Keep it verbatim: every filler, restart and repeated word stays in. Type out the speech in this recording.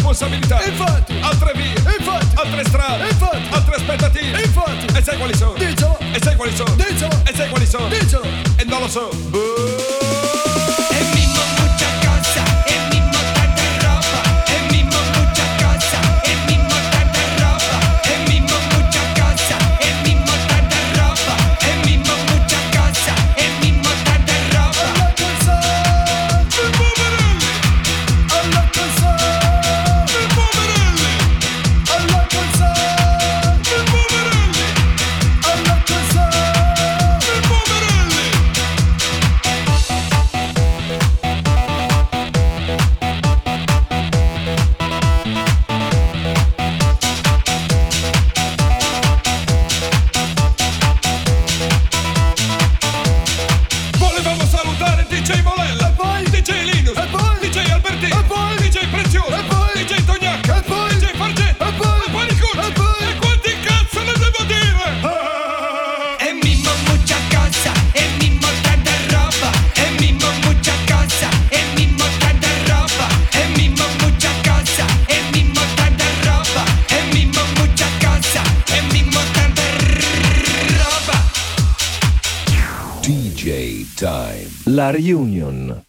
responsabilità, infatti, altre vie, infatti, altre strade, infatti, altre aspettative, infatti, e sai quali sono? dicelo, E sai quali sono? dicelo, E sai quali sono? dicelo. E non lo so. El mismo mucha cosa, el mismo tanta ropa, el mismo mucha cosa, el mismo tanta ropa, el mismo mucha cosa, el mismo tanta ropa, el mismo mucha cosa, el mismo tanta ropa. Alla canzone, I poverelli, alla canzone, i poverelli, alla canzone. i poverelli. Volevamo salutare D J Molella, E poi? D J Linus, E poi? D J Albertino, E poi? D J Prezioso, E poi? D J Tognacca, E poi? D J Fargetta, E poi? e Panicucci. E poi? E quanti cazzo ne devo dire? El mismo mucha cosa, el mismo tanta ropa, el mismo mucha cosa, el mismo tanta ropa, el mismo mucha cosa, el mismo tanta ropa, el mismo mucha cosa, el mismo tanta ropa. D J Time. La Reunion.